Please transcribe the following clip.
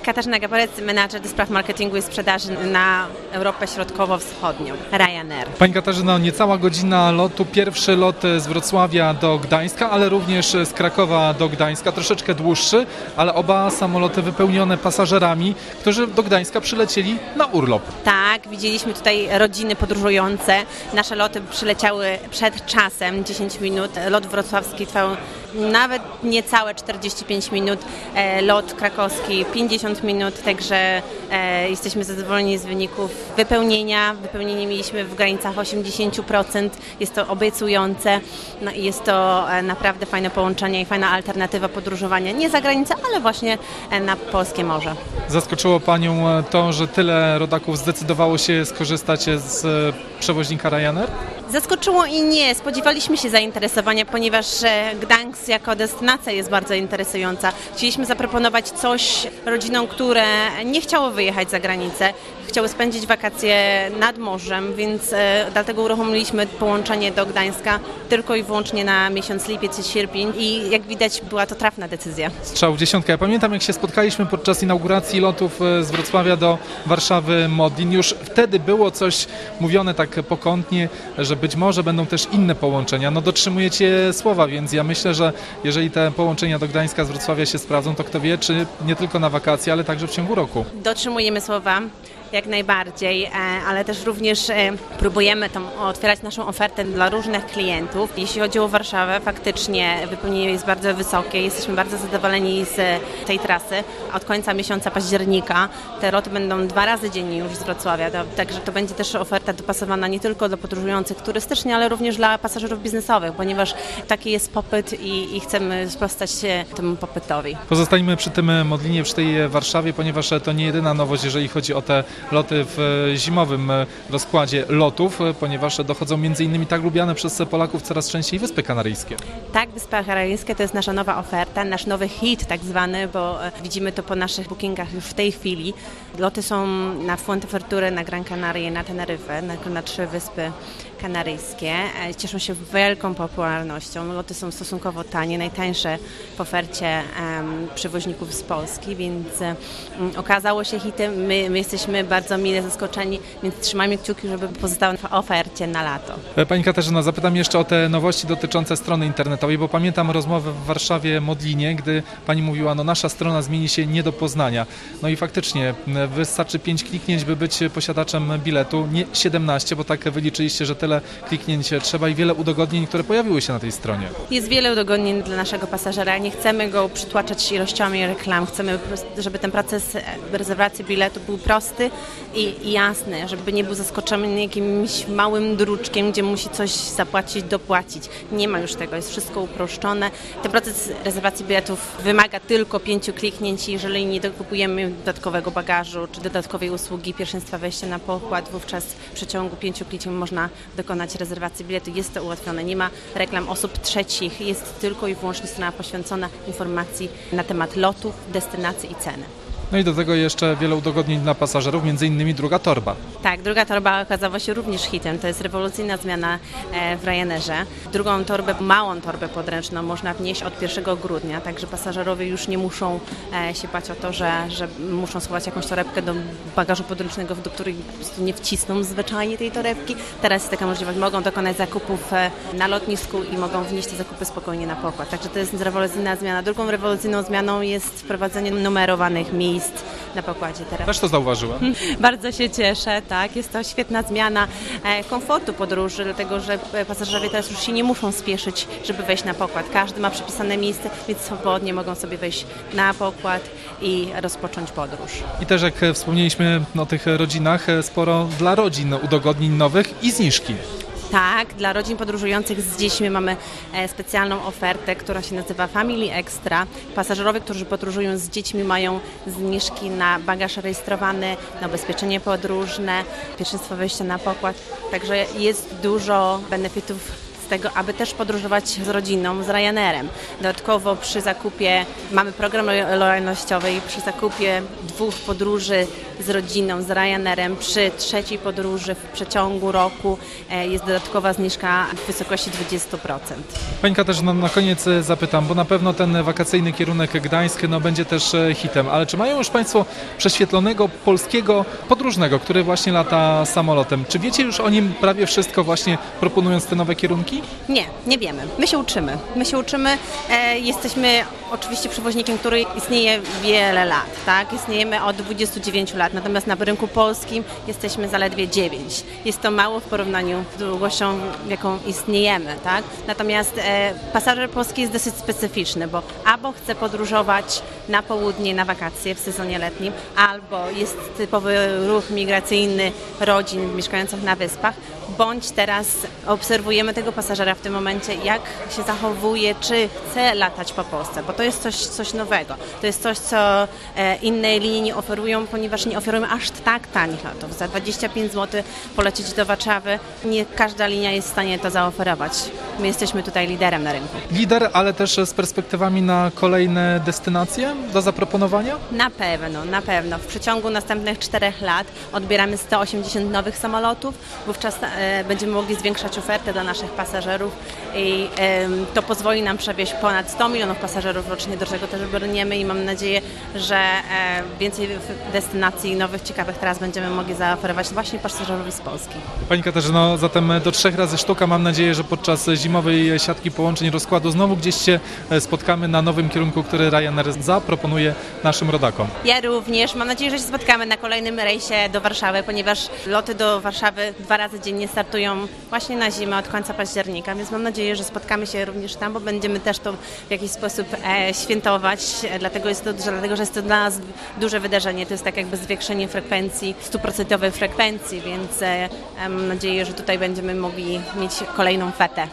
Katarzyna Gaborec, menadżer do spraw marketingu i sprzedaży na Europę Środkowo-Wschodnią, Ryanair. Pani Katarzyna, niecała godzina lotu, pierwszy lot z Wrocławia do Gdańska, ale również z Krakowa do Gdańska, troszeczkę dłuższy, ale oba samoloty wypełnione pasażerami, którzy do Gdańska przylecieli na urlop. Tak, widzieliśmy tutaj rodziny podróżujące. Nasze loty przyleciały przed czasem, 10 minut. Lot wrocławski trwał nawet niecałe 45 minut, lot krakowski 50 minut, także jesteśmy zadowoleni z wyników wypełnienia. Wypełnienie mieliśmy w granicach 80%, jest to obiecujące, no i jest to naprawdę fajne połączenie i fajna alternatywa podróżowania nie za granicę, ale właśnie na polskie morze. Zaskoczyło Panią to, że tyle rodaków zdecydowało się skorzystać z przewoźnika Ryanair? Zaskoczyło i nie. Spodziewaliśmy się zainteresowania, ponieważ Gdańsk jako destynacja jest bardzo interesująca. Chcieliśmy zaproponować coś rodzinom, które nie chciały wyjechać za granicę, chciały spędzić wakacje nad morzem, więc dlatego uruchomiliśmy połączenie do Gdańska tylko i wyłącznie na miesiąc lipiec i sierpień i jak widać była to trafna decyzja. Strzał w dziesiątkę. Ja pamiętam, jak się spotkaliśmy podczas inauguracji lotów z Wrocławia do Warszawy Modlin. Już wtedy było coś mówione tak pokątnie, że być może będą też inne połączenia. No dotrzymujecie słowa, więc ja myślę, że jeżeli te połączenia do Gdańska z Wrocławia się sprawdzą, to kto wie, czy nie tylko na wakacje, ale także w ciągu roku. Dotrzymujemy słowa. Jak najbardziej, ale też również próbujemy otwierać naszą ofertę dla różnych klientów. Jeśli chodzi o Warszawę, faktycznie wypełnienie jest bardzo wysokie. Jesteśmy bardzo zadowoleni z tej trasy. Od końca miesiąca października te loty będą 2 razy dziennie już z Wrocławia. Także to będzie też oferta dopasowana nie tylko do podróżujących turystycznie, ale również dla pasażerów biznesowych, ponieważ taki jest popyt i chcemy sprostać się temu popytowi. Pozostańmy przy tym Modlinie, przy tej Warszawie, ponieważ to nie jedyna nowość, jeżeli chodzi o te loty w zimowym rozkładzie lotów, ponieważ dochodzą m.in. tak lubiane przez Polaków coraz częściej Wyspy Kanaryjskie. Tak, Wyspy Kanaryjskie to jest nasza nowa oferta, nasz nowy hit tak zwany, bo widzimy to po naszych bookingach już w tej chwili. Loty są na Fuerteventurę, na Gran Canaria, na Teneryfę, na 3 Wyspy Kanaryjskie. Cieszą się wielką popularnością. Loty są stosunkowo tanie, najtańsze w ofercie przewoźników z Polski, więc okazało się hitem. My jesteśmy bardzo mile zaskoczeni, więc trzymajmy kciuki, żeby pozostały w ofercie na lato. Pani Katarzyna, zapytam jeszcze o te nowości dotyczące strony internetowej, bo pamiętam rozmowę w Warszawie Modlinie, gdy Pani mówiła, no nasza strona zmieni się nie do poznania. No i faktycznie wystarczy 5 kliknięć, by być posiadaczem biletu, nie 17, bo tak wyliczyliście, że tyle kliknięć trzeba i wiele udogodnień, które pojawiły się na tej stronie. Jest wiele udogodnień dla naszego pasażera. Nie chcemy go przytłaczać ilościami reklam. Chcemy, żeby ten proces rezerwacji biletu był prosty i jasny, żeby nie był zaskoczony jakimś małym druczkiem, gdzie musi coś zapłacić, dopłacić. Nie ma już tego, jest wszystko uproszczone. Ten proces rezerwacji biletów wymaga tylko 5 kliknięć. Jeżeli nie dokupujemy dodatkowego bagażu czy dodatkowej usługi pierwszeństwa wejścia na pokład, wówczas w przeciągu 5 kliknięć można dokonać rezerwacji biletu. Jest to ułatwione. Nie ma reklam osób trzecich. Jest tylko i wyłącznie strona poświęcona informacji na temat lotów, destynacji i ceny. No i do tego jeszcze wiele udogodnień dla pasażerów, m.in. druga torba. Tak, druga torba okazała się również hitem. To jest rewolucyjna zmiana w Ryanairze. Drugą torbę, małą torbę podręczną można wnieść od 1 grudnia, także pasażerowie już nie muszą się bać o to, że muszą schować jakąś torebkę do bagażu podręcznego, do której po prostu nie wcisną zwyczajnie tej torebki. Teraz jest taka możliwość. Mogą dokonać zakupów na lotnisku i mogą wnieść te zakupy spokojnie na pokład. Także to jest rewolucyjna zmiana. Drugą rewolucyjną zmianą jest wprowadzenie numerowanych miejsc na pokładzie teraz. Też to zauważyłem. Bardzo się cieszę, tak. Jest to świetna zmiana komfortu podróży, dlatego że pasażerowie teraz już się nie muszą spieszyć, żeby wejść na pokład. Każdy ma przypisane miejsce, więc swobodnie mogą sobie wejść na pokład i rozpocząć podróż. I też jak wspomnieliśmy o tych rodzinach, sporo dla rodzin udogodnień nowych i zniżki. Tak, dla rodzin podróżujących z dziećmi mamy specjalną ofertę, która się nazywa Family Extra. Pasażerowie, którzy podróżują z dziećmi, mają zniżki na bagaż rejestrowany, na ubezpieczenie podróżne, pierwszeństwo wejścia na pokład. Także jest dużo benefitów z tego, aby też podróżować z rodziną, z Ryanerem. Dodatkowo przy zakupie, mamy program lojalnościowy i przy zakupie 2 podróży z rodziną, z Ryanerem, przy 3. podróży w przeciągu roku jest dodatkowa zniżka w wysokości 20%. Pani Katarzyno, na koniec zapytam, bo na pewno ten wakacyjny kierunek Gdańsk będzie też hitem, ale czy mają już Państwo prześwietlonego polskiego podróżnego, który właśnie lata samolotem? Czy wiecie już o nim prawie wszystko właśnie proponując te nowe kierunki? Nie wiemy. My się uczymy. Jesteśmy oczywiście przewoźnikiem, który istnieje wiele lat, tak? Istniejemy od 29 lat, natomiast na rynku polskim jesteśmy zaledwie 9. Jest to mało w porównaniu z długością, jaką istniejemy, tak? Natomiast pasażer polski jest dosyć specyficzny, bo albo chce podróżować na południe, na wakacje w sezonie letnim, albo jest typowy ruch migracyjny rodzin mieszkających na wyspach, bądź teraz obserwujemy tego pasażera w tym momencie, jak się zachowuje, czy chce latać po Polsce, bo to jest coś nowego. To jest coś, co inne linie nie oferują, ponieważ nie oferujemy aż tak tanich lotów. Za 25 zł polecieć do Warszawy, nie każda linia jest w stanie to zaoferować. My jesteśmy tutaj liderem na rynku. Lider, ale też z perspektywami na kolejne destynacje do zaproponowania? Na pewno. W przeciągu następnych 4 lat odbieramy 180 nowych samolotów. Wówczas będziemy mogli zwiększać ofertę dla naszych pasażerów i to pozwoli nam przewieźć ponad 100 milionów pasażerów rocznie, do czego też brniemy i mam nadzieję, że więcej destynacji nowych, ciekawych teraz będziemy mogli zaoferować właśnie pasażerowi z Polski. Pani Katarzyno, zatem do 3 razy sztuka. Mam nadzieję, że podczas zimowej siatki połączeń rozkładu znowu gdzieś się spotkamy na nowym kierunku, który Ryanair zaproponuje naszym rodakom. Ja również. Mam nadzieję, że się spotkamy na kolejnym rejsie do Warszawy, ponieważ loty do Warszawy 2 razy dziennie startują właśnie na zimę od końca października, więc mam nadzieję, że spotkamy się również tam, bo będziemy też to w jakiś sposób świętować, dlatego że jest to dla nas duże wydarzenie. To jest tak jakby zwiększenie frekwencji, 100% frekwencji, więc mam nadzieję, że tutaj będziemy mogli mieć kolejną fetę.